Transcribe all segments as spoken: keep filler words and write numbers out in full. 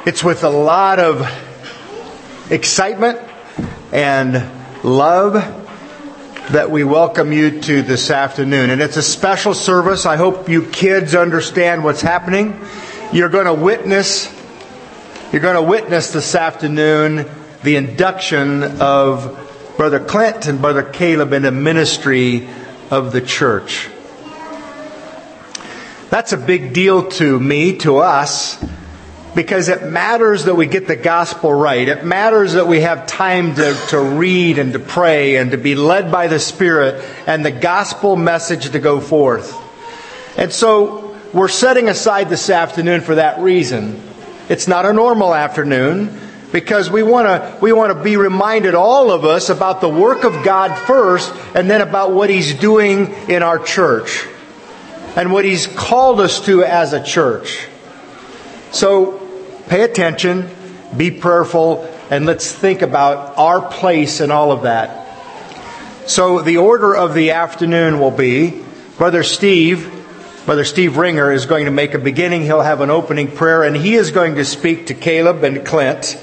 It's with a lot of excitement and love that we welcome you to this afternoon. And it's a special service. I hope you kids understand what's happening. You're going to witness, you're going to witness this afternoon the induction of Brother Clint and Brother Caleb in the ministry of the church. That's a big deal to me, to us, because it matters that we get the gospel right. It matters that we have time to, to read and to pray and to be led by the Spirit and the gospel message to go forth. And so we're setting aside this afternoon for that reason. It's not a normal afternoon because we want to we want to be reminded, all of us, about the work of God first and then about what He's doing in our church and what He's called us to as a church. So pay attention, be prayerful, and let's think about our place in all of that. So the order of the afternoon will be, Brother Steve, Brother Steve Ringer is going to make a beginning. He'll have an opening prayer, and he is going to speak to Caleb and Clint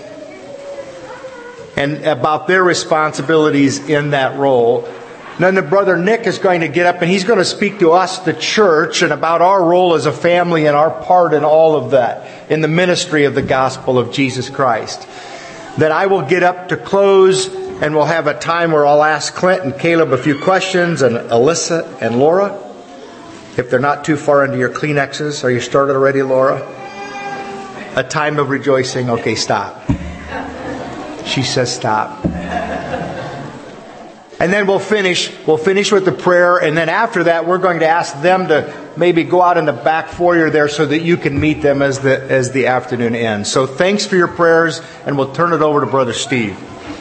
and about their responsibilities in that role. And then Brother Nick is going to get up and he's going to speak to us, the church, and about our role as a family and our part in all of that, in the ministry of the gospel of Jesus Christ. Then I will get up to close, and we'll have a time where I'll ask Clint and Caleb a few questions, and Alyssa and Laura, if they're not too far into your Kleenexes. Are you started already, Laura? A time of rejoicing. Okay, stop. She says stop. And then we'll finish, we'll finish with the prayer, and then after that we're going to ask them to maybe go out in the back foyer there so that you can meet them as the as the afternoon ends. So thanks for your prayers, and we'll turn it over to Brother Steve.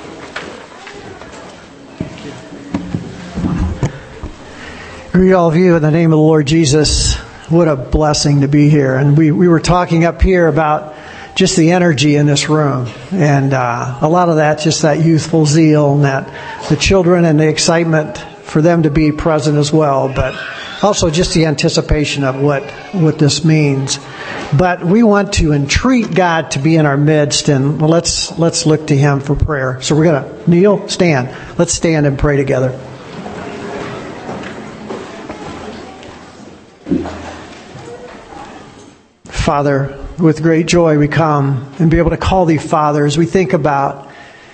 Greet all of you in the name of the Lord Jesus. What a blessing to be here. And we, we were talking up here about just the energy in this room. And uh, a lot of that, just that youthful zeal and that the children and the excitement for them to be present as well. But also just the anticipation of what, what this means. But we want to entreat God to be in our midst, and let's let's look to Him for prayer. So we're going to kneel, stand. Let's stand and pray together. Father, with great joy we come and be able to call Thee Father as we think about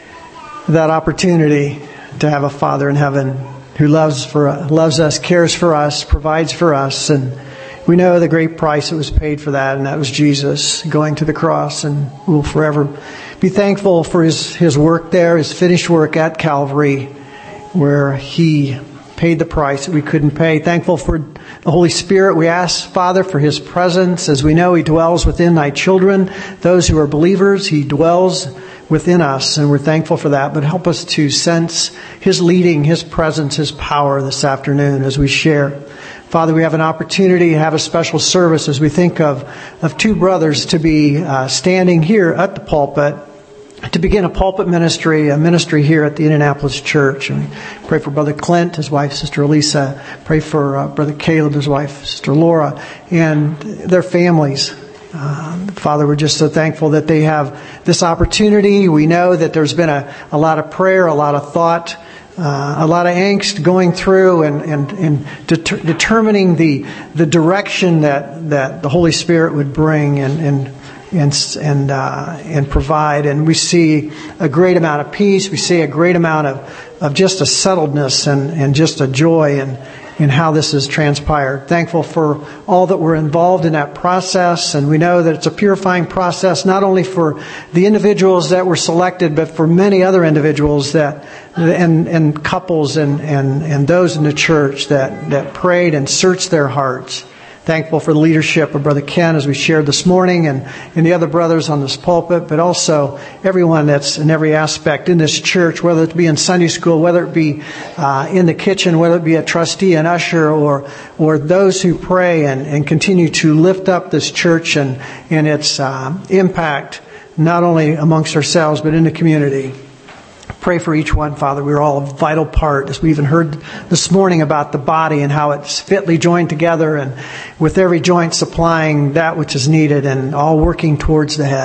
that opportunity to have a Father in heaven who loves for loves us, cares for us, provides for us. And we know the great price that was paid for that, and that was Jesus going to the cross. And we'll forever be thankful for His, his work there, His finished work at Calvary, where He paid the price that we couldn't pay. Thankful for the Holy Spirit. We ask, Father, for His presence. As we know, He dwells within Thy children, those who are believers. He dwells within us, and we're thankful for that. But help us to sense His leading, His presence, His power this afternoon as we share. Father, we have an opportunity to have a special service as we think of, of two brothers to be uh, standing here at the pulpit to begin a pulpit ministry, a ministry here at the Indianapolis Church. And we pray for Brother Clint, his wife, Sister Elisa. Pray for uh, Brother Caleb, his wife, Sister Laura, and their families. Uh, Father, we're just so thankful that they have this opportunity. We know that there's been a, a lot of prayer, a lot of thought, uh, a lot of angst going through and, and, and det- determining the the direction that, that the Holy Spirit would bring and, and and and uh, and provide. And we see a great amount of peace. We see a great amount of, of just a settledness and, and just a joy in, in how this has transpired. Thankful for all that were involved in that process. And we know that it's a purifying process, not only for the individuals that were selected, but for many other individuals that and and couples and, and, and those in the church that, that prayed and searched their hearts. Thankful for the leadership of Brother Ken as we shared this morning, and, and the other brothers on this pulpit, but also everyone that's in every aspect in this church, whether it be in Sunday school, whether it be uh, in the kitchen, whether it be a trustee, an usher, or or those who pray and, and continue to lift up this church and, and its uh, impact, not only amongst ourselves, but in the community. Pray for each one, Father. We're all a vital part, as we even heard this morning about the body and how it's fitly joined together, and with every joint supplying that which is needed and all working towards the head.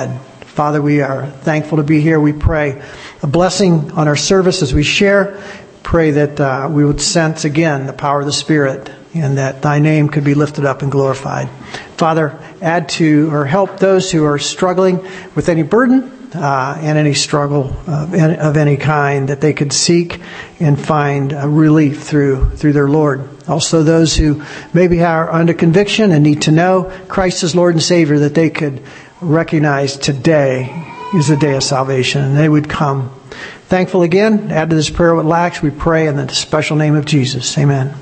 Father, we are thankful to be here. We pray a blessing on our service as we share. Pray that uh, we would sense again the power of the Spirit and that Thy name could be lifted up and glorified. Father, add to or help those who are struggling with any burden uh, and any struggle of any, of any kind, that they could seek and find uh, relief through through their Lord. Also those who maybe are under conviction and need to know Christ as Lord and Savior, that they could recognize today is the day of salvation and they would come. Thankful again. Add to this prayer what lacks. We pray in the special name of Jesus. Amen.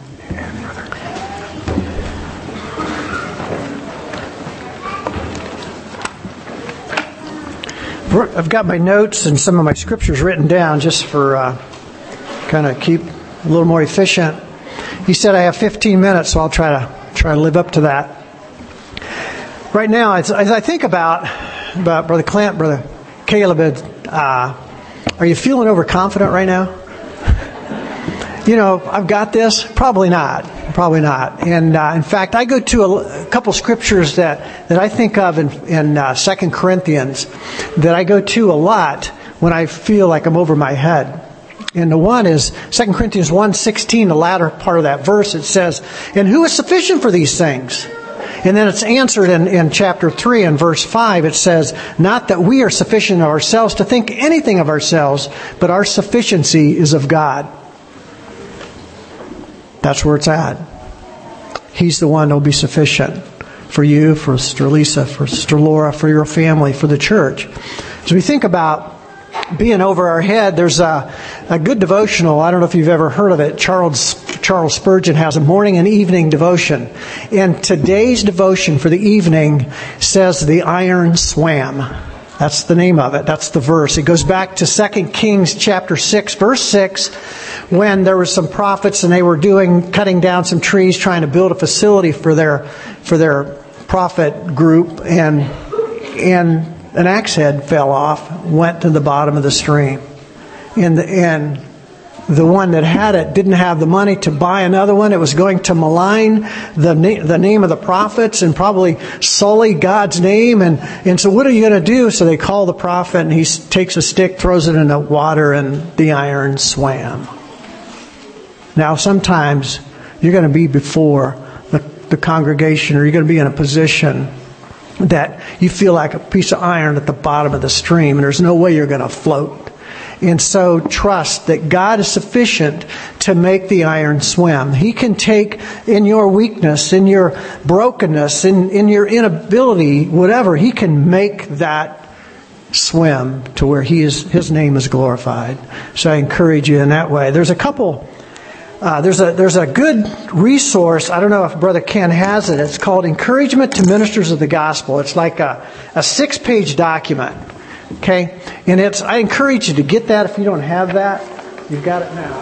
I've got my notes and some of my scriptures written down just for uh, kind of keep a little more efficient. He said I have fifteen minutes, so I'll try to try to live up to that. Right now, as, as I think about about Brother Clint, Brother Caleb, uh, are you feeling overconfident right now? You know, I've got this. Probably not. Probably not. And uh, in fact, I go to a, a couple scriptures that, that I think of in, in uh, Second Corinthians that I go to a lot when I feel like I'm over my head. And the one is Second Corinthians one sixteen, the latter part of that verse. It says, "And who is sufficient for these things?" And then it's answered in, in chapter three and verse five. It says, "Not that we are sufficient of ourselves to think anything of ourselves, but our sufficiency is of God." That's where it's at. He's the one that will be sufficient for you, for Sister Lisa, for Sister Laura, for your family, for the church. As we think about being over our head, there's a, a good devotional. I don't know if you've ever heard of it. Charles Charles Spurgeon has a morning and evening devotion. And today's devotion for the evening says the iron swam. That's the name of it. That's the verse. It goes back to Second Kings chapter six, verse six, when there were some prophets and they were doing cutting down some trees, trying to build a facility for their for their prophet group, and and an axe head fell off, went to the bottom of the stream. And the, and the one that had it didn't have the money to buy another one. It was going to malign the na- the name of the prophets and probably sully God's name. And, and so what are you going to do? So they call the prophet, and he takes a stick, throws it in the water, and the iron swam. Now, sometimes you're going to be before the, the congregation, or you're going to be in a position that you feel like a piece of iron at the bottom of the stream, and there's no way you're going to float. And so trust that God is sufficient to make the iron swim. He can take in your weakness, in your brokenness, in, in your inability, whatever, He can make that swim to where he is, His name is glorified. So I encourage you in that way. There's a couple... Uh, there's a there's a good resource. I don't know if Brother Ken has it. It's called Encouragement to Ministers of the Gospel. It's like a, a six-page document. Okay? And it's I encourage you to get that if you don't have that. You've got it now.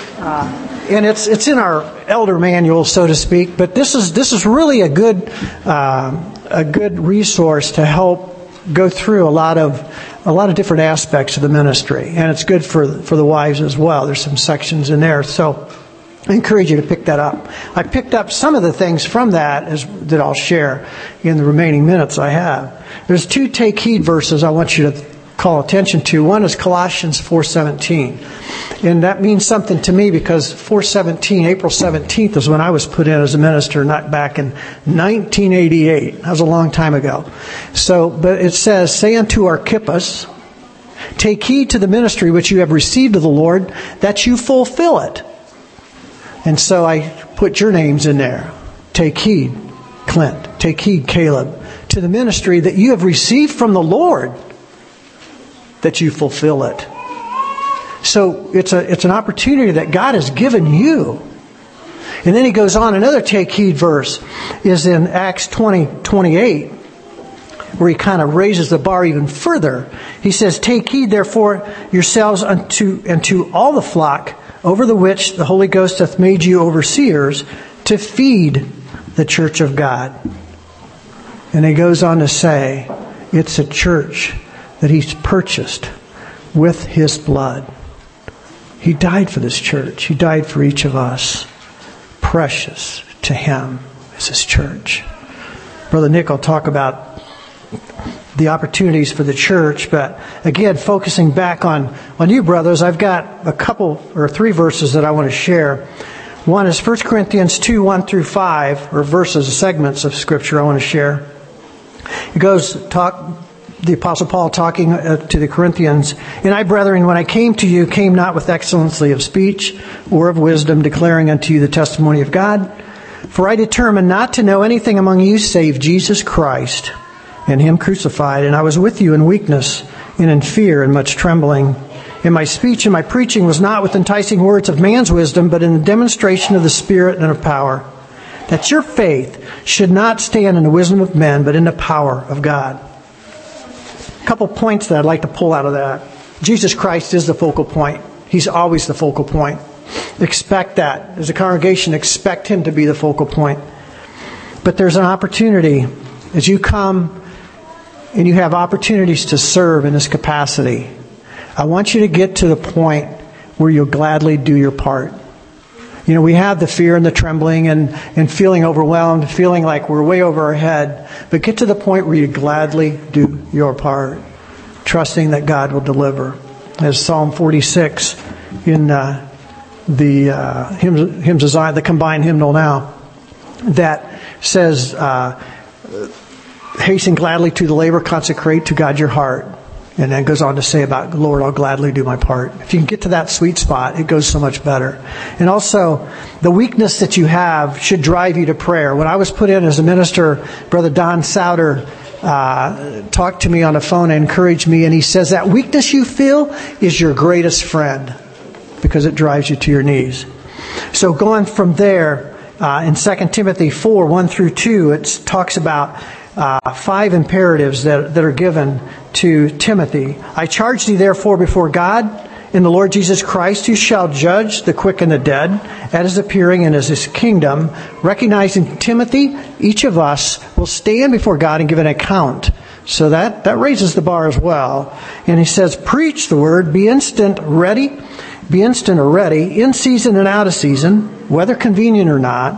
Uh, and it's it's in our elder manual, so to speak. But this is this is really a good uh, a good resource to help go through a lot of a lot of different aspects of the ministry, and it's good for for the wives as well. There's some sections in there, so I encourage you to pick that up. I picked up some of the things from that as, that I'll share in the remaining minutes I have. There's two take heed verses I want you to call attention to. One is Colossians four seventeen. And that means something to me because four seventeen, April seventeenth, is when I was put in as a minister, not back in nineteen eighty-eight. That was a long time ago. So, but it says, "Say unto Archippus, take heed to the ministry which you have received of the Lord, that you fulfill it." And so I put your names in there. Take heed, Clint. Take heed, Caleb, to the ministry that you have received from the Lord, that you fulfill it. So it's a it's an opportunity that God has given you. And then he goes on. Another take heed verse is in Acts twenty twenty-eight, where he kind of raises the bar even further. He says, "Take heed therefore yourselves unto and to all the flock over the which the Holy Ghost hath made you overseers, to feed the church of God." And he goes on to say, it's a church that he's purchased with his blood. He died for this church. He died for each of us. Precious to him is his church. Brother Nick will talk about the opportunities for the church. But again, focusing back on, on you, brothers, I've got a couple or three verses that I want to share. One is First Corinthians two, one through five, or verses, segments of Scripture I want to share. It goes, talk, the Apostle Paul talking to the Corinthians, "And I, brethren, when I came to you, came not with excellency of speech or of wisdom, declaring unto you the testimony of God. For I determined not to know anything among you save Jesus Christ, and Him crucified. And I was with you in weakness, and in fear, and much trembling. And my speech and my preaching was not with enticing words of man's wisdom, but in the demonstration of the Spirit and of power, that your faith should not stand in the wisdom of men, but in the power of God." A couple points that I'd like to pull out of that. Jesus Christ is the focal point. He's always the focal point. Expect that. As a congregation, expect Him to be the focal point. But there's an opportunity as you come and you have opportunities to serve in this capacity. I want you to get to the point where you'll gladly do your part. You know, we have the fear and the trembling and, and feeling overwhelmed, feeling like we're way over our head. But get to the point where you gladly do your part, trusting that God will deliver. As Psalm forty-six in uh, the uh, hymns, hymns of Zion, the combined hymnal now, that says, uh, "Hasten gladly to the labor, consecrate to God your heart." And then goes on to say about, "Lord, I'll gladly do my part." If you can get to that sweet spot, it goes so much better. And also, the weakness that you have should drive you to prayer. When I was put in as a minister, Brother Don Souter uh, talked to me on the phone and encouraged me. And he says that weakness you feel is your greatest friend because it drives you to your knees. So going from there, uh, in Second Timothy four, one through two, it talks about Uh, five imperatives that, that are given to Timothy. "I charge thee therefore before God and the Lord Jesus Christ, who shall judge the quick and the dead at His appearing and as His kingdom, recognizing Timothy, each of us will stand before God and give an account." So that, that raises the bar as well. And he says, "Preach the word, be instant ready, be instant or ready, in season and out of season, whether convenient or not.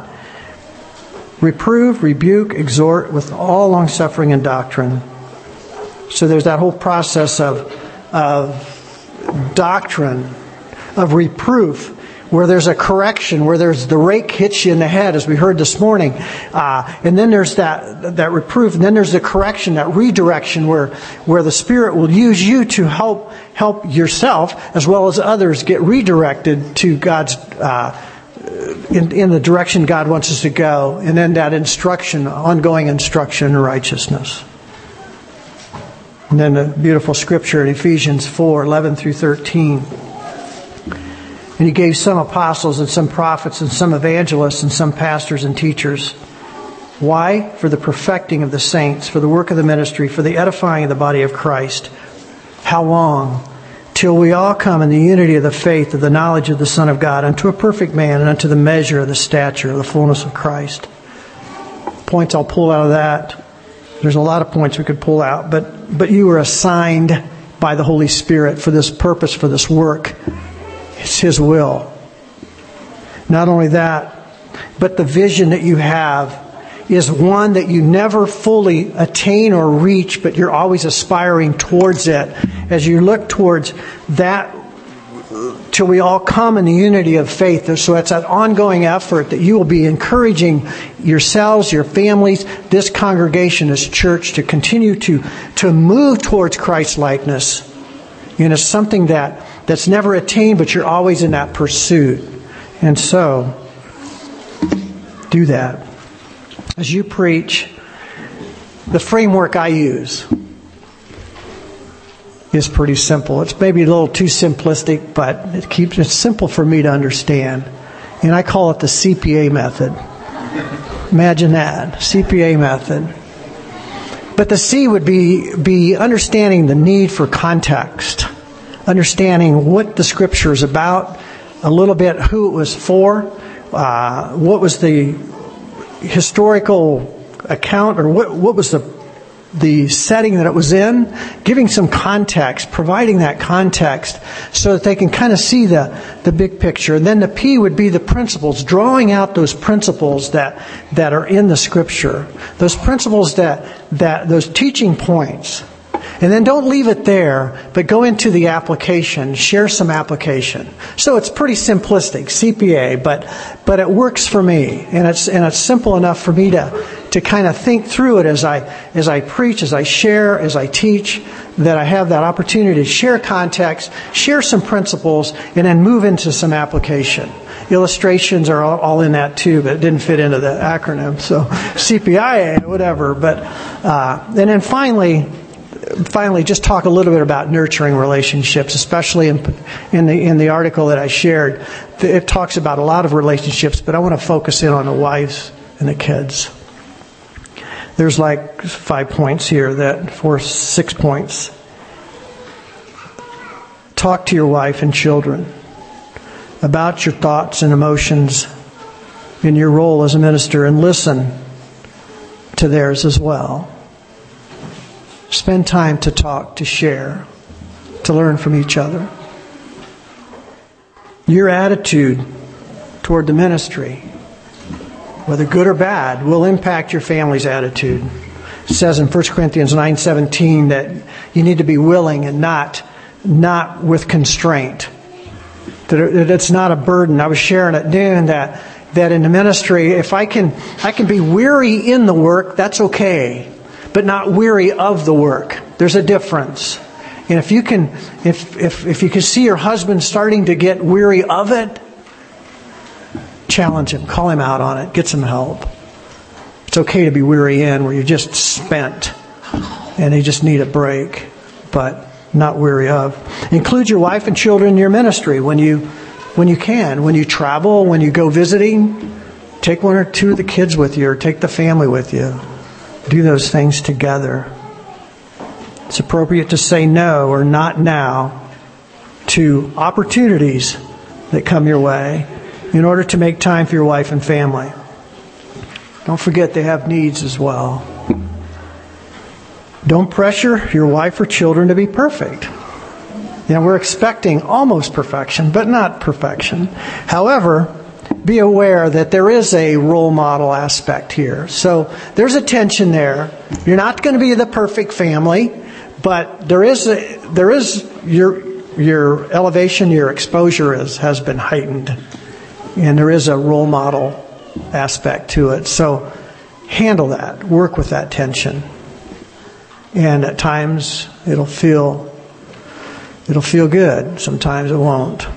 Reprove, rebuke, exhort with all longsuffering and doctrine." So there's that whole process of, of doctrine, of reproof, where there's a correction, where there's the rake hits you in the head, as we heard this morning. Uh, and then there's that, that reproof, and then there's the correction, that redirection, where, where the Spirit will use you to help, help yourself as well as others get redirected to God's uh In, in the direction God wants us to go, and then that instruction, ongoing instruction in righteousness. And then the beautiful scripture in Ephesians four, eleven through thirteen. "And He gave some apostles and some prophets and some evangelists and some pastors and teachers." Why? "For the perfecting of the saints, for the work of the ministry, for the edifying of the body of Christ." How long? "Till we all come in the unity of the faith, of the knowledge of the Son of God, unto a perfect man, and unto the measure of the stature of the fullness of Christ." Points I'll pull out of that. There's a lot of points we could pull out, but, but you were assigned by the Holy Spirit for this purpose, for this work. It's His will. Not only that, but the vision that you have is one that you never fully attain or reach, but you're always aspiring towards it. As you look towards that, till we all come in the unity of faith. So it's that ongoing effort that you will be encouraging yourselves, your families, this congregation, this church to continue to, to move towards Christ-likeness. You know, something that, that's never attained, but you're always in that pursuit. And so, do that. As you preach, the framework I use is pretty simple. It's maybe a little too simplistic, but it keeps it simple for me to understand. And I call it the C P A method. Imagine that, C P A method. But the C would be, be understanding the need for context, understanding what the Scripture is about, a little bit who it was for, uh, what was the historical account, or what, what was the the setting that it was in, giving some context, providing that context so that they can kind of see the, the big picture. And then the P would be the principles, drawing out those principles that, that are in the Scripture, those principles that, that, those teaching points. And then don't leave it there, but go into the application, share some application. So it's pretty simplistic, C P A, but but it works for me, and it's and it's simple enough for me to to kind of think through it as I as I preach, as I share, as I teach, that I have that opportunity to share context, share some principles, and then move into some application. Illustrations are all, all in that too, but it didn't fit into the acronym, so C P I A, whatever. But uh, and then finally. Finally, just talk a little bit about nurturing relationships, especially in, in the in the article that I shared. It talks about a lot of relationships, but I want to focus in on the wives and the kids. There's like five points here, that four, six points. Talk to your wife and children about your thoughts and emotions in your role as a minister, and listen to theirs as well. Spend time to talk, to share, to learn from each other. Your attitude toward the ministry, whether good or bad, will impact your family's attitude. It says in First Corinthians nine seventeen that you need to be willing and not, not with constraint. That it's not a burden. I was sharing at noon that, that in the ministry, if I can, I can be weary in the work, that's okay. But not weary of the work. There's a difference. And if you can, if, if, if you can see your husband starting to get weary of it, challenge him, call him out on it, get some help. It's okay to be weary in where you're just spent and you just need a break, but not weary of. Include your wife and children in your ministry when you, when you can, when you travel, when you go visiting. Take one or two of the kids with you, or take the family with you. Do those things together. It's appropriate to say no or not now to opportunities that come your way in order to make time for your wife and family. Don't forget they have needs as well. Don't pressure your wife or children to be perfect. You know, we're expecting almost perfection, but not perfection. However, be aware that there is a role model aspect here. So there's a tension there. You're not going to be the perfect family, but there is a, there is your your elevation, your exposure is, has been heightened, and there is a role model aspect to it. So handle that. Work with that tension. And at times it'll feel it'll feel good. Sometimes it won't.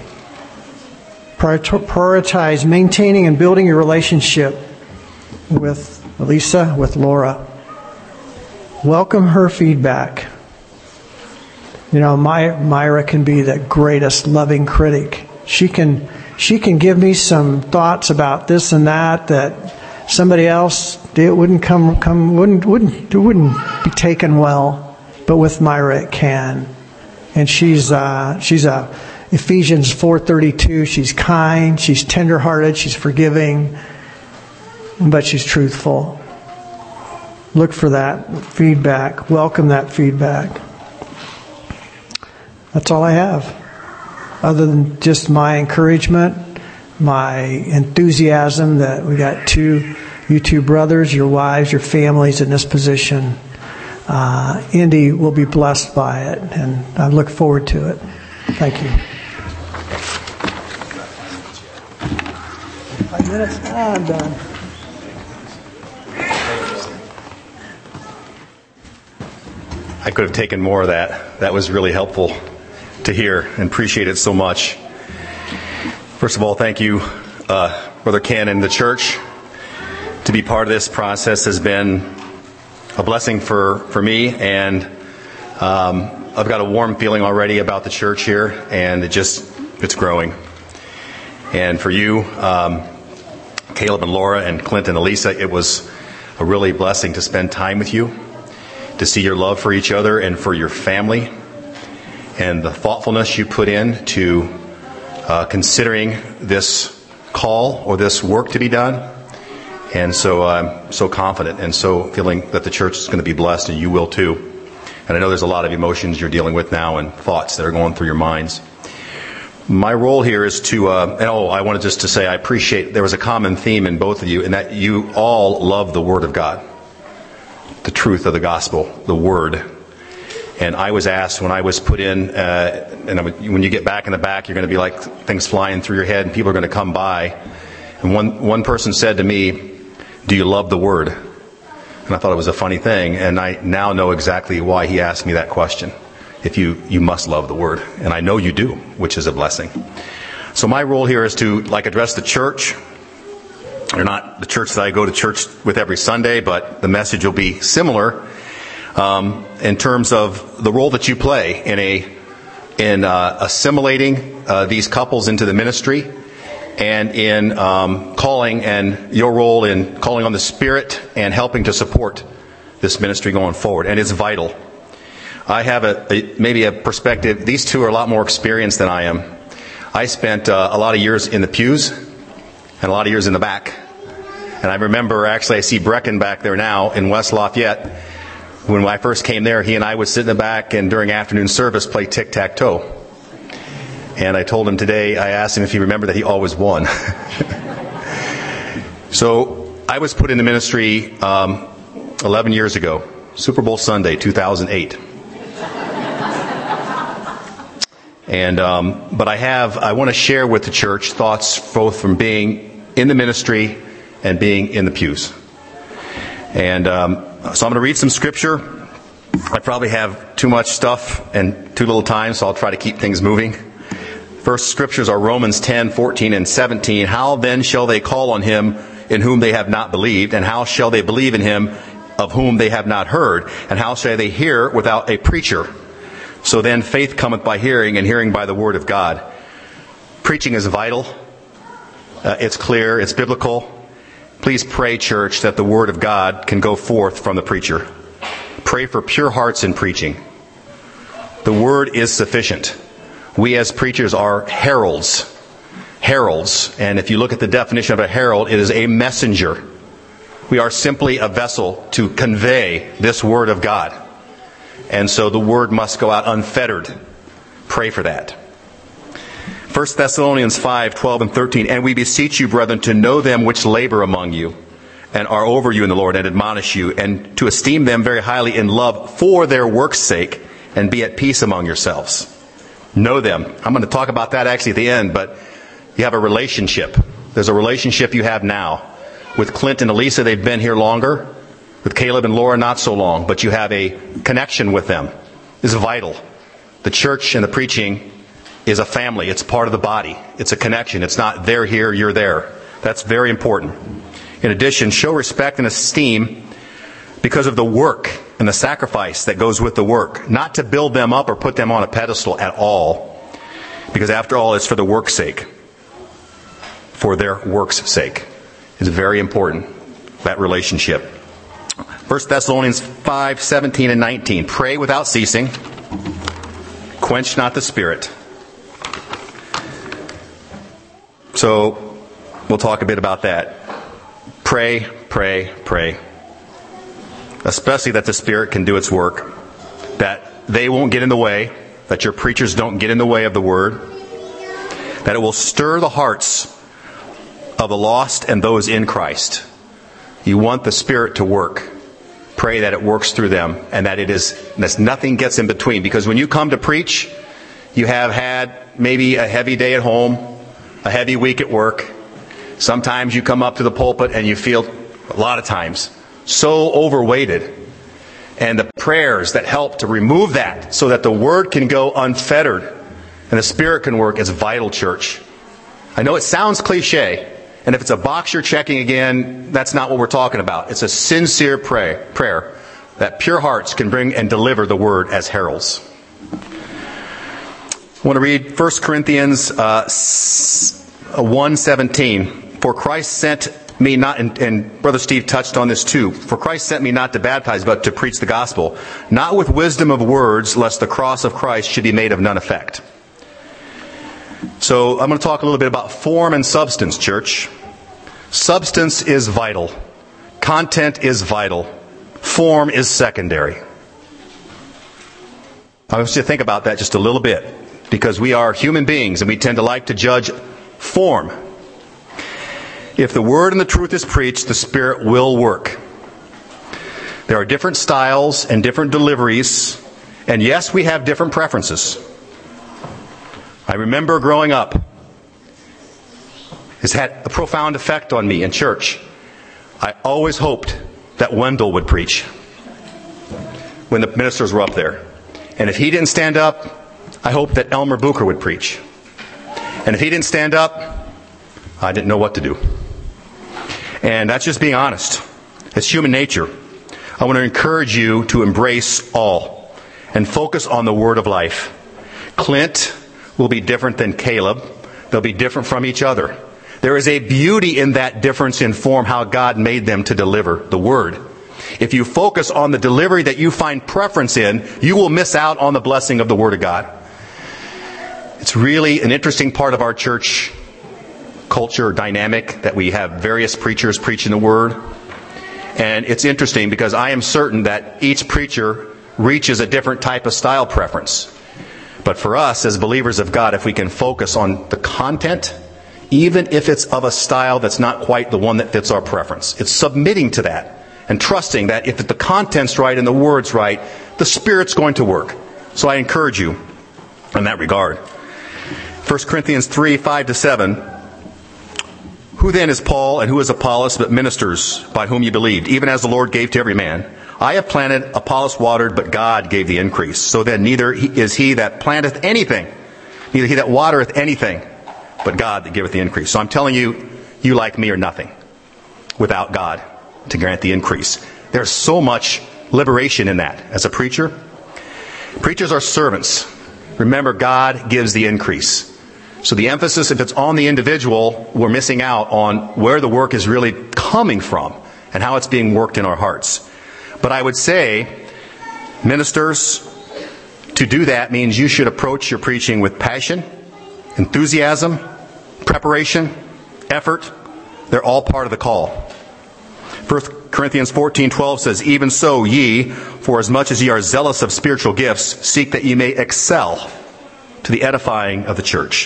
Prioritize maintaining and building your relationship with Elisa, with Laura. Welcome her feedback. You know, My, Myra can be the greatest loving critic. She can she can give me some thoughts about this and that that somebody else it wouldn't come come wouldn't wouldn't it wouldn't be taken well, but with Myra it can. And she's uh, she's a Ephesians four thirty-two, she's kind, she's tenderhearted, she's forgiving, but she's truthful. Look for that feedback. Welcome that feedback. That's all I have. Other than just my encouragement, my enthusiasm that we got two, you two brothers, your wives, your families in this position. Uh, Indy will be blessed by it, and I look forward to it. Thank you. Five minutes? Ah, I'm done. I could have taken more of that. That was really helpful to hear and appreciate it so much. First of all, thank you, uh, Brother Ken and the church. To be part of this process has been a blessing for, for me, and um, I've got a warm feeling already about the church here, and it just, it's growing. And for you, um, Caleb and Laura and Clint and Elisa, it was a really blessing to spend time with you, to see your love for each other and for your family, and the thoughtfulness you put in to uh, considering this call or this work to be done, And so I'm so confident and so feeling that the church is going to be blessed, and you will too. And I know there's a lot of emotions you're dealing with now and thoughts that are going through your minds. My role here is to, uh, and oh, I wanted just to say I appreciate, there was a common theme in both of you, in that you all love the Word of God, the truth of the gospel, the Word. And I was asked when I was put in, uh, and I would, when you get back in the back, you're going to be like things flying through your head, and people are going to come by. And one, one person said to me, "Do you love the Word?" And I thought it was a funny thing, and I now know exactly why he asked me that question. If you, you must love the Word. And I know you do, which is a blessing. So my role here is to, like, address the church. Or not the church that I go to church with every Sunday, but the message will be similar um, in terms of the role that you play in a in uh, assimilating uh, these couples into the ministry, and in um, calling, and your role in calling on the Spirit and helping to support this ministry going forward. And it's vital. I have a, a maybe a perspective. These two are a lot more experienced than I am. I spent uh, a lot of years in the pews and a lot of years in the back. And I remember, actually, I see Brecken back there now in West Lafayette. When I first came there, he and I would sit in the back and during afternoon service play tic-tac-toe. And I told him today, I asked him if he remembered that he always won. So I was put into ministry um, eleven years ago, Super Bowl Sunday, two thousand eight. And um, but I have I want to share with the church thoughts both from being in the ministry and being in the pews. And um, so I'm going to read some scripture. I probably have too much stuff and too little time, so I'll try to keep things moving. First scriptures are Romans ten, fourteen, and seventeen. How then shall they call on him in whom they have not believed? And how shall they believe in him of whom they have not heard? And how shall they hear without a preacher? So then faith cometh by hearing, and hearing by the word of God. Preaching is vital. Uh, it's clear. It's biblical. Please pray, church, that the word of God can go forth from the preacher. Pray for pure hearts in preaching. The word is sufficient. We as preachers are heralds. Heralds. And if you look at the definition of a herald, it is a messenger. We are simply a vessel to convey this word of God. And so the word must go out unfettered. Pray for that. First Thessalonians five, twelve, and thirteen. And we beseech you, brethren, to know them which labor among you, and are over you in the Lord, and admonish you, and to esteem them very highly in love for their work's sake, and be at peace among yourselves. Know them. I'm going to talk about that actually at the end, but you have a relationship. There's a relationship you have now. With Clint and Elisa, they've been here longer. With Caleb and Laura, not so long, but you have a connection with them. It's vital. The church and the preaching is a family. It's part of the body. It's a connection. It's not they're here, you're there. That's very important. In addition, show respect and esteem because of the work and the sacrifice that goes with the work. Not to build them up or put them on a pedestal at all. Because after all, it's for the work's sake. For their work's sake. It's very important, that relationship. First Thessalonians five, seventeen, and nineteen. Pray without ceasing. Quench not the spirit. So, we'll talk a bit about that. Pray, pray, pray. Especially that the Spirit can do its work. That they won't get in the way. That your preachers don't get in the way of the Word. That it will stir the hearts of the lost and those in Christ. You want the Spirit to work. Pray that it works through them, and that it is, that nothing gets in between. Because when you come to preach, you have had maybe a heavy day at home, a heavy week at work. Sometimes you come up to the pulpit and you feel, a lot of times, so overweighted. And the prayers that help to remove that so that the Word can go unfettered and the Spirit can work is vital, church. I know it sounds cliche. And if it's a box you're checking again, that's not what we're talking about. It's a sincere pray, prayer that pure hearts can bring and deliver the word as heralds. I want to read First Corinthians uh, one seventeen. For Christ sent me not, and, and Brother Steve touched on this too. For Christ sent me not to baptize, but to preach the gospel, not with wisdom of words, lest the cross of Christ should be made of none effect. So I'm going to talk a little bit about form and substance, church. Substance is vital. Content is vital. Form is secondary. I want you to think about that just a little bit, because we are human beings and we tend to like to judge form. If the Word and the truth is preached, the Spirit will work. There are different styles and different deliveries, and yes, we have different preferences. I remember growing up, it's had a profound effect on me in church. I always hoped that Wendell would preach when the ministers were up there. And if he didn't stand up, I hoped that Elmer Bucher would preach. And if he didn't stand up, I didn't know what to do. And that's just being honest. It's human nature. I want to encourage you to embrace all and focus on the word of life. Clint will be different than Caleb. They'll be different from each other. There is a beauty in that difference in form, how God made them to deliver the word. If you focus on the delivery that you find preference in, you will miss out on the blessing of the Word of God. It's really an interesting part of our church culture dynamic that we have various preachers preaching the Word. And it's interesting because I am certain that each preacher reaches a different type of style preference. But for us as believers of God, if we can focus on the content, even if it's of a style that's not quite the one that fits our preference, it's submitting to that. And trusting that if the content's right and the word's right, the Spirit's going to work. So I encourage you in that regard. First Corinthians three, five to seven. Who then is Paul and who is Apollos but ministers by whom you believed, even as the Lord gave to every man? I have planted, Apollos watered, but God gave the increase. So then neither is he that planteth anything, neither he that watereth anything, but God that giveth the increase. So I'm telling you, you like me are nothing without God to grant the increase. There's so much liberation in that. As a preacher, preachers are servants. Remember, God gives the increase. So the emphasis, if it's on the individual, we're missing out on where the work is really coming from and how it's being worked in our hearts. But I would say, ministers, to do that means you should approach your preaching with passion, enthusiasm, preparation, effort. They're all part of the call. First Corinthians fourteen twelve says, even so ye, for as much as ye are zealous of spiritual gifts, seek that ye may excel to the edifying of the church.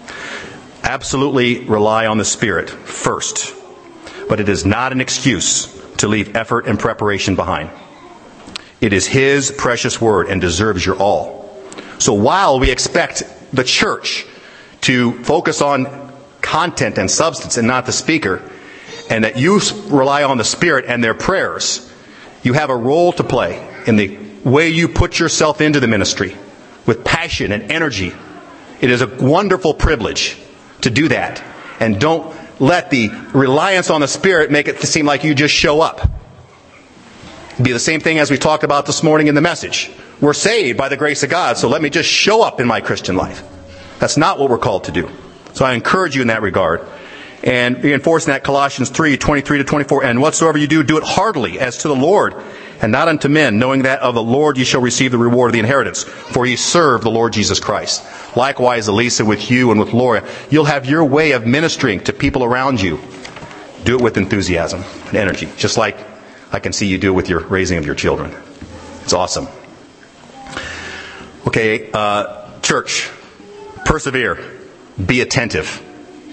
Absolutely rely on the Spirit first. But it is not an excuse to leave effort and preparation behind. It is His precious word and deserves your all. So while we expect the church to focus on content and substance and not the speaker, and that you rely on the Spirit and their prayers, you have a role to play in the way you put yourself into the ministry with passion and energy. It is a wonderful privilege to do that. And don't let the reliance on the Spirit make it seem like you just show up. It'd be the same thing as we talked about this morning in the message. We're saved by the grace of God, so let me just show up in my Christian life. That's not what we're called to do. So I encourage you in that regard. And reinforcing that, Colossians three, twenty-three to twenty-four, and whatsoever you do, do it heartily as to the Lord, and not unto men, knowing that of the Lord ye shall receive the reward of the inheritance, for ye serve the Lord Jesus Christ. Likewise, Elisa, with you and with Laura, you'll have your way of ministering to people around you. Do it with enthusiasm and energy, just like I can see you do with your raising of your children. It's awesome. Okay, uh, church, persevere, be attentive.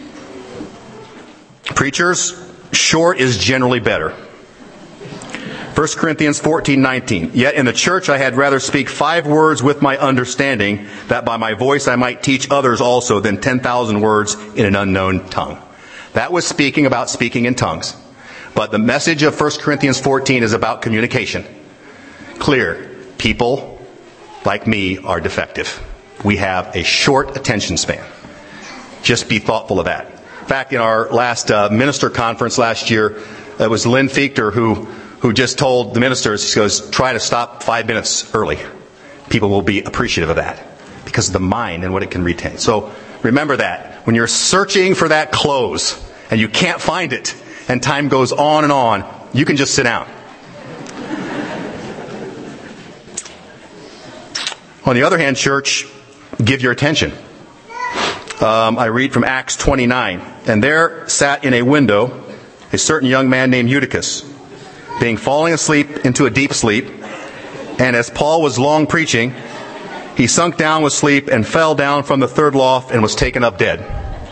Preachers, short is generally better. First Corinthians fourteen nineteen. Yet in the church I had rather speak five words with my understanding, that by my voice I might teach others also, than ten thousand words in an unknown tongue. That was speaking about speaking in tongues. But the message of First Corinthians fourteen is about communication. Clear. People, like me, are defective. We have a short attention span. Just be thoughtful of that. In fact, in our last uh, minister conference last year, it was Lynn Fichter who, who just told the ministers, she goes, try to stop five minutes early. People will be appreciative of that because of the mind and what it can retain. So remember that. When you're searching for that close and you can't find it and time goes on and on, you can just sit down. On the other hand, church, give your attention. Um, I read from Acts twenty-nine. And there sat in a window a certain young man named Eutychus, being falling asleep into a deep sleep, and as Paul was long preaching, he sunk down with sleep and fell down from the third loft and was taken up dead.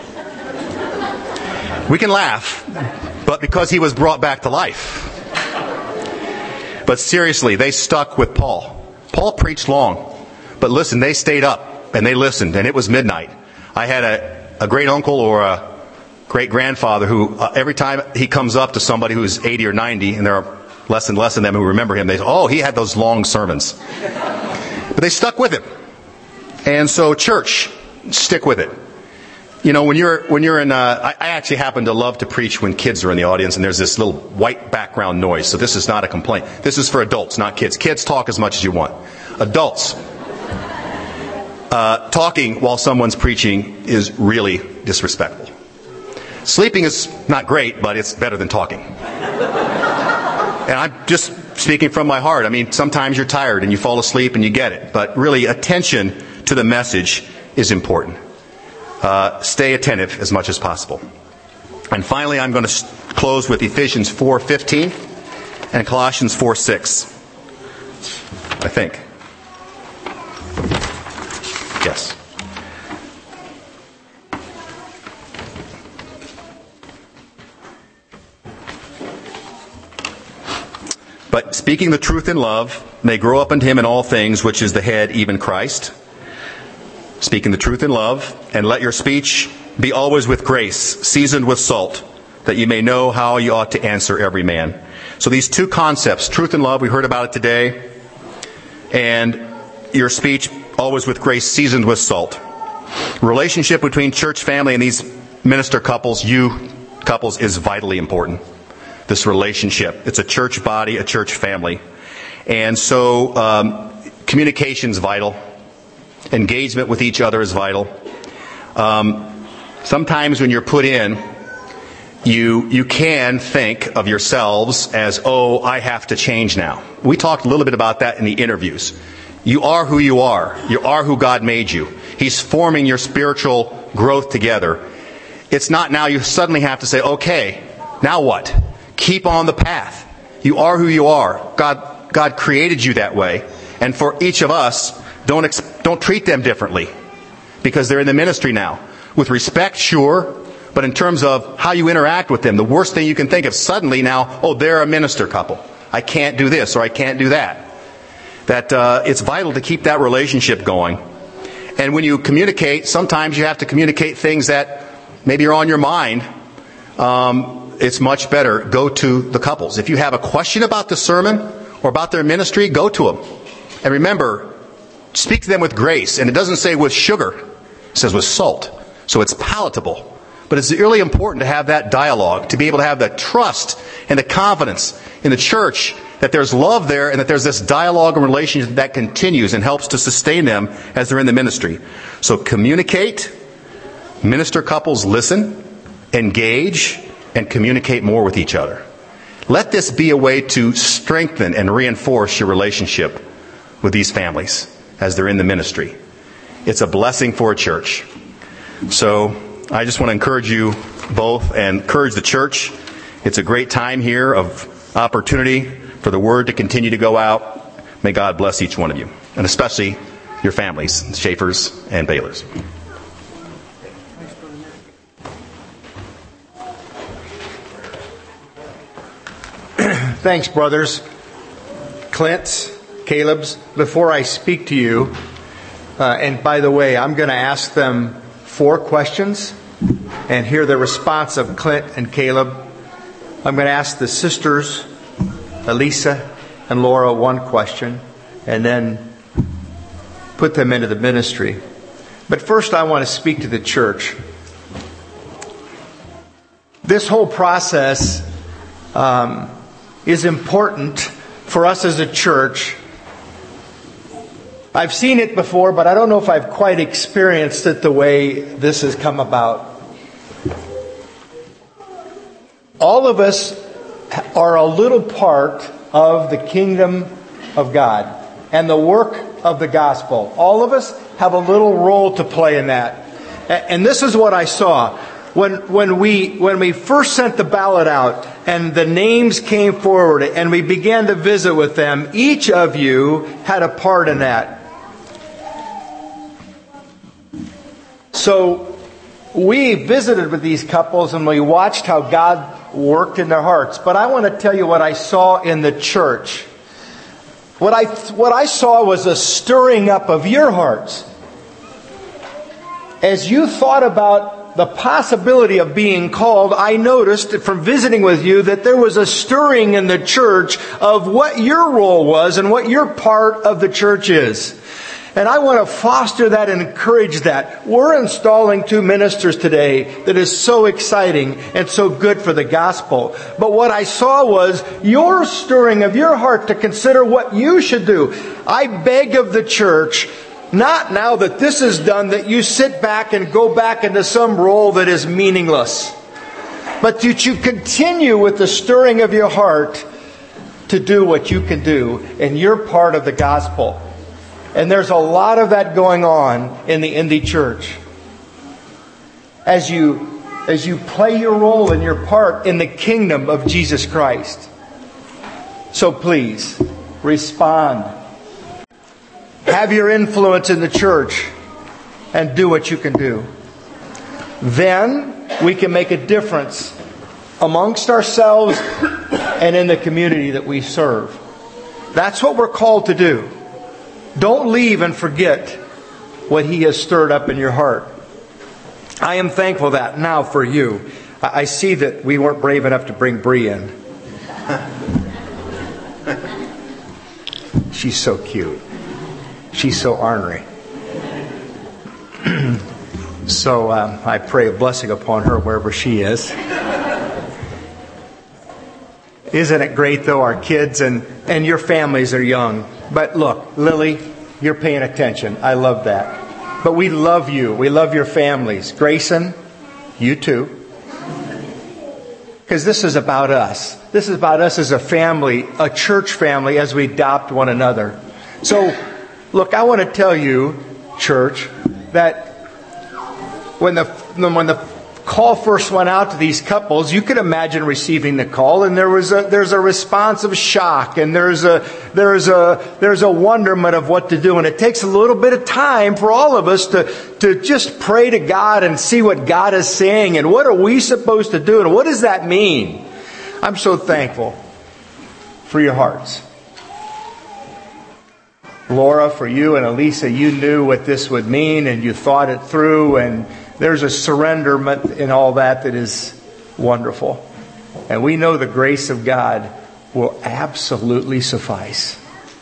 We can laugh, but because he was brought back to life. But seriously, they stuck with Paul. Paul preached long, but listen, they stayed up and they listened, and it was midnight. I had a, a great uncle or a great grandfather who uh, every time he comes up to somebody who's eighty or ninety, and there are less and less of them who remember him, they say, oh, he had those long sermons. But they stuck with him. And so, church, stick with it. You know, when you're when you're in, uh, I, I actually happen to love to preach when kids are in the audience, and there's this little white background noise. So this is not a complaint. This is for adults, not kids. Kids talk as much as you want. Adults, uh, talking while someone's preaching is really disrespectful. Sleeping is not great, but it's better than talking. And I'm just speaking from my heart. I mean, sometimes you're tired and you fall asleep and you get it. But really, attention to the message is important. Uh, stay attentive as much as possible. And finally, I'm going to close with Ephesians four fifteen and Colossians four six. I think. Yes. But speaking the truth in love, may grow up unto him in all things, which is the head, even Christ. Speaking the truth in love, and let your speech be always with grace, seasoned with salt, that you may know how you ought to answer every man. So these two concepts, truth and love, we heard about it today, and your speech always with grace, seasoned with salt. Relationship between church family and these minister couples, you couples, is vitally important. This relationship. It's a church body, a church family. And so um, communication's vital. Engagement with each other is vital. Um, sometimes when you're put in, you you can think of yourselves as, oh, I have to change now. We talked a little bit about that in the interviews. You are who you are. You are who God made you. He's forming your spiritual growth together. It's not now you suddenly have to say, okay, now what? Keep on the path. You are who you are. God, God created you that way. And for each of us, don't ex- don't treat them differently because they're in the ministry now. With respect, sure, but in terms of how you interact with them, the worst thing you can think of suddenly now, oh, they're a minister couple. I can't do this or I can't do that. That uh, it's vital to keep that relationship going. And when you communicate, sometimes you have to communicate things that maybe are on your mind. Um, it's much better, go to the couples. If you have a question about the sermon or about their ministry, go to them. And remember, speak to them with grace. And it doesn't say with sugar. It says with salt. So it's palatable. But it's really important to have that dialogue, to be able to have the trust and the confidence in the church that there's love there and that there's this dialogue and relationship that continues and helps to sustain them as they're in the ministry. So communicate. Minister couples listen, engage, and communicate more with each other. Let this be a way to strengthen and reinforce your relationship with these families as they're in the ministry. It's a blessing for a church. So I just want to encourage you both and encourage the church. It's a great time here of opportunity for the word to continue to go out. May God bless each one of you, and especially your families, Schaefer's and Baylor's. Thanks, brothers. Clint's, Caleb's, before I speak to you, uh, and by the way, I'm going to ask them four questions and hear the response of Clint and Caleb. I'm going to ask the sisters, Elisa and Laura, one question, and then put them into the ministry. But first, I want to speak to the church. This whole process um, is important for us as a church. I've seen it before, but I don't know if I've quite experienced it the way this has come about. All of us are a little part of the kingdom of God and the work of the gospel. All of us have a little role to play in that. And this is what I saw. when, when, we, when we first sent the ballot out and the names came forward and we began to visit with them, each of you had a part in that. So we visited with these couples and we watched how God worked in their hearts. But I want to tell you what I saw in the church. What I, what I saw was a stirring up of your hearts. As you thought about the possibility of being called, I noticed from visiting with you that there was a stirring in the church of what your role was and what your part of the church is. And I want to foster that and encourage that. We're installing two ministers today that is so exciting and so good for the gospel. But what I saw was your stirring of your heart to consider what you should do. I beg of the church, not now that this is done, that you sit back and go back into some role that is meaningless. But that you continue with the stirring of your heart to do what you can do in your part of the gospel. And there's a lot of that going on in the Indy church. As you, as you play your role and your part in the kingdom of Jesus Christ. So please, respond. Have your influence in the church and do what you can do. Then we can make a difference amongst ourselves and in the community that we serve. That's what we're called to do. Don't leave and forget what He has stirred up in your heart. I am thankful that now for you. I see that we weren't brave enough to bring Bree in. She's so cute. She's so ornery. So um, I pray a blessing upon her wherever she is. Isn't it great, though, our kids and, and your families are young. But look, Lily, you're paying attention. I love that. But we love you. We love your families. Grayson, you too. Because this is about us. This is about us as a family, a church family, as we adopt one another. So, look, I want to tell you, church, that when the when the call first went out to these couples, you could imagine receiving the call, and there was a there's a response of shock, and there's a there's a there's a wonderment of what to do, and it takes a little bit of time for all of us to to just pray to God and see what God is saying, and what are we supposed to do, and what does that mean? I'm so thankful for your hearts. Laura, for you, and Elisa, you knew what this would mean, and you thought it through, and there's a surrenderment in all that that is wonderful. And we know the grace of God will absolutely suffice.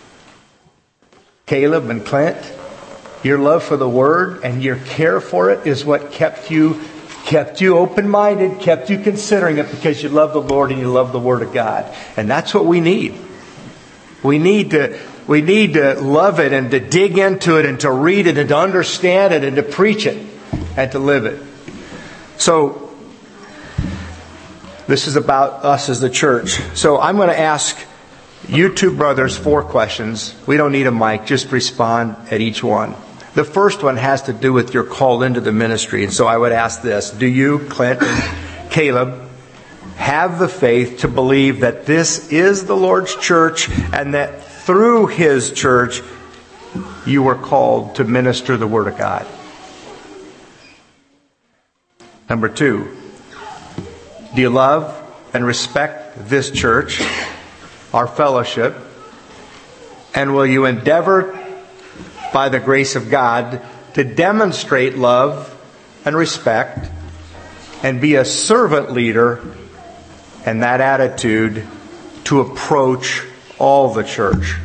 Caleb and Clint, your love for the Word and your care for it is what kept you kept you open-minded, kept you considering it, because you love the Lord and you love the Word of God. And that's what we need. We need to we need to love it and to dig into it and to read it and to understand it and to preach it and to live it. So, this is about us as the church. So I'm going to ask you two brothers four questions. We don't need a mic. Just respond at each one. The first one has to do with your call into the ministry. And so I would ask this. Do you, Clint and Caleb, have the faith to believe that this is the Lord's church and that through His church you were called to minister the Word of God? Number two, do you love and respect this church, our fellowship, and will you endeavor by the grace of God to demonstrate love and respect and be a servant leader and that attitude to approach all the church?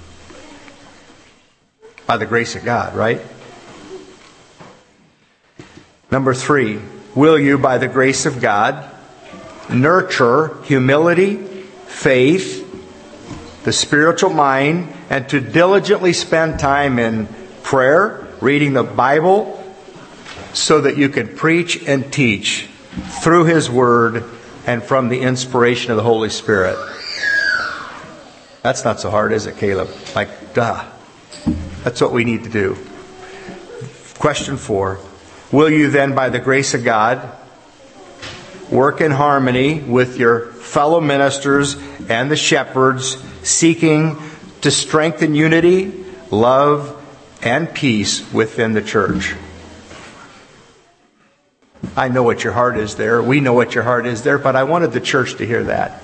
By the grace of God, right? Number three, will you, by the grace of God, nurture humility, faith, the spiritual mind, and to diligently spend time in prayer, reading the Bible, so that you can preach and teach through His Word and from the inspiration of the Holy Spirit? That's not so hard, is it, Caleb? Like, duh. That's what we need to do. Question four. Will you then, by the grace of God, work in harmony with your fellow ministers and the shepherds, seeking to strengthen unity, love, and peace within the church. I know what your heart is there. We know what your heart is there, but I wanted the church to hear that.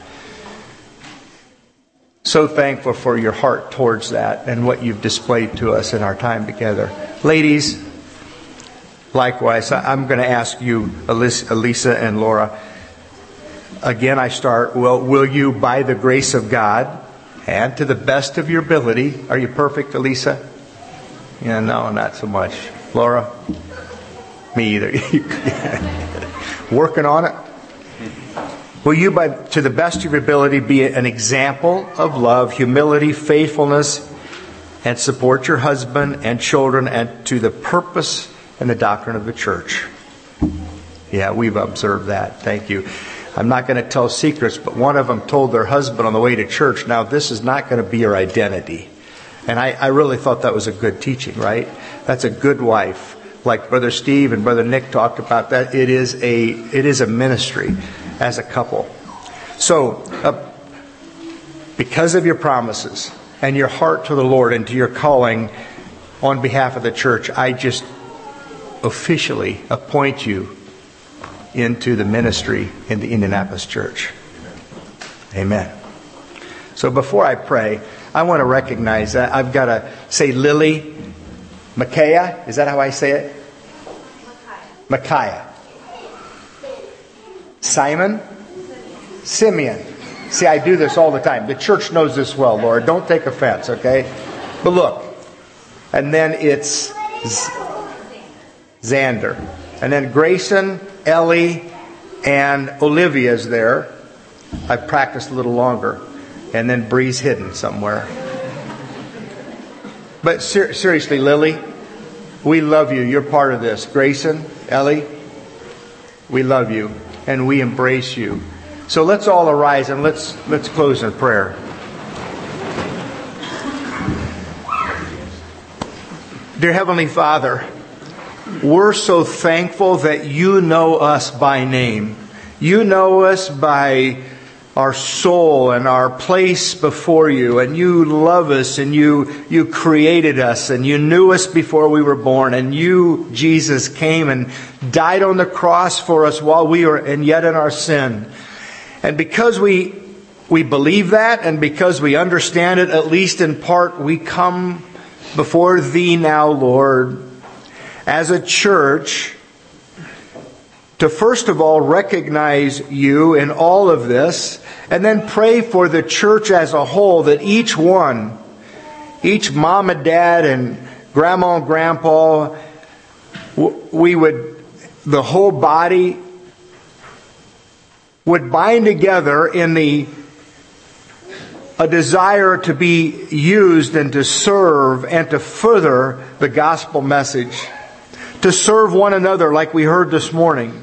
So thankful for your heart towards that and what you've displayed to us in our time together. Ladies, likewise, I'm going to ask you, Elisa and Laura, again I start, will, will you, by the grace of God and to the best of your ability, are you perfect, Elisa? Yeah, no, not so much. Laura? Me either. Working on it. Will you, by, to the best of your ability, be an example of love, humility, faithfulness, and support your husband and children and to the purpose and the doctrine of the church? Yeah, we've observed that. Thank you. I'm not going to tell secrets, but one of them told their husband on the way to church, now this is not going to be your identity. And I, I really thought that was a good teaching, right? That's a good wife. Like Brother Steve and Brother Nick talked about that. It is a, it is a ministry as a couple. So, uh, because of your promises and your heart to the Lord and to your calling on behalf of the church, I just officially appoint you into the ministry in the Indianapolis church. Amen. So before I pray, I want to recognize that I've got to say Lily Micaiah. Is that how I say it? Micaiah. Simon? Simeon. See, I do this all the time. The church knows this well, Lord. Don't take offense, okay? But look. And then it's Z- Xander. And then Grayson, Ellie, and Olivia's there. I've practiced a little longer. And then Bree's hidden somewhere. But ser- seriously, Lily, we love you. You're part of this. Grayson, Ellie, we love you. And we embrace you. So let's all arise and let's let's close in prayer. Dear Heavenly Father, we're so thankful that you know us by name. You know us by our soul and our place before you, and you love us, and you you created us, and you knew us before we were born, and you, Jesus, came and died on the cross for us while we were and yet in our sin. And because we we believe that, and because we understand it, at least in part, we come before Thee now, Lord, as a church, to first of all recognize You in all of this, and then pray for the church as a whole, that each one, each mom and dad and grandma and grandpa, we would, the whole body would bind together in the a desire to be used and to serve and to further the gospel message, to serve one another like we heard this morning.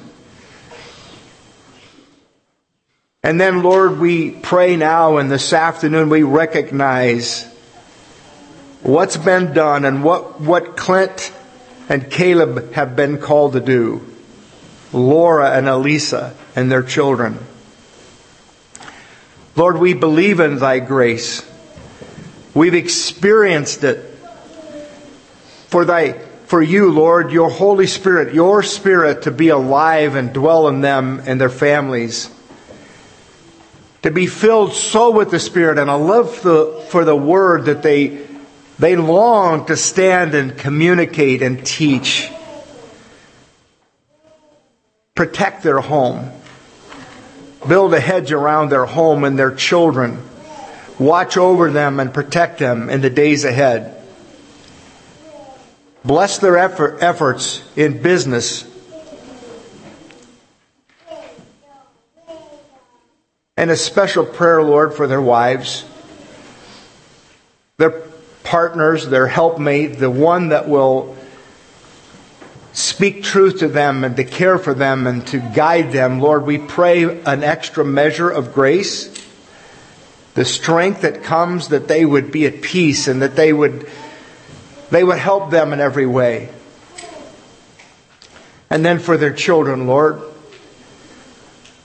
And then, Lord, we pray now and this afternoon we recognize what's been done and what, what Clint and Caleb have been called to do. Laura and Elisa and their children. Lord, we believe in Thy grace. We've experienced it. For Thy, for You, Lord, Your Holy Spirit, Your Spirit to be alive and dwell in them and their families. To be filled so with the Spirit and a love for the, for the Word that they, they long to stand and communicate and teach. Protect their home. Build a hedge around their home and their children. Watch over them and protect them in the days ahead. Bless their effort, efforts in business. And a special prayer, Lord, for their wives, their partners, their helpmate, the one that will speak truth to them and to care for them and to guide them. Lord, we pray an extra measure of grace, the strength that comes, that they would be at peace and that they would, they would help them in every way. And then for their children, Lord,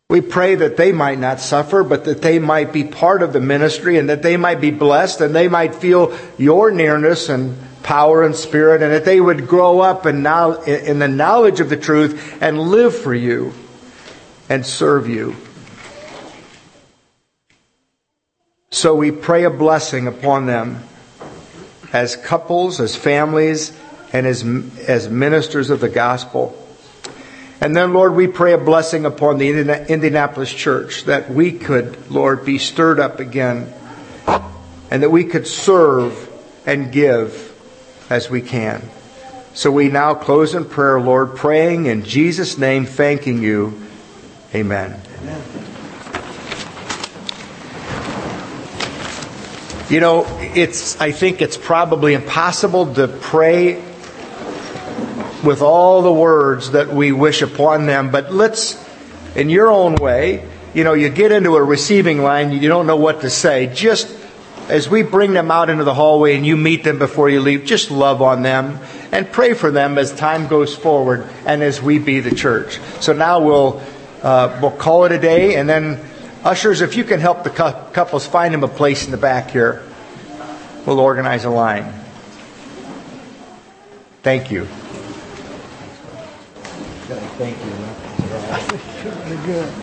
We pray that they might not suffer, but that they might be part of the ministry and that they might be blessed and they might feel your nearness and power and spirit, and that they would grow up in, now, in the knowledge of the truth and live for you and serve you. So we pray a blessing upon them as couples, as families, and as, as ministers of the gospel. And then, Lord, we pray a blessing upon the Indianapolis church, that we could, Lord, be stirred up again, and that we could serve and give as we can. So we now close in prayer, Lord, praying in Jesus' name, thanking you. Amen. Amen. You know, it's, I think it's probably impossible to pray with all the words that we wish upon them, but let's, in your own way, you know, you get into a receiving line, you don't know what to say. Just as we bring them out into the hallway and you meet them before you leave, just love on them and pray for them as time goes forward and as we be the church. So now we'll uh, we'll call it a day, and then ushers, if you can help the cu- couples find them a place in the back here, we'll organize a line. Thank you. Thank you. Good.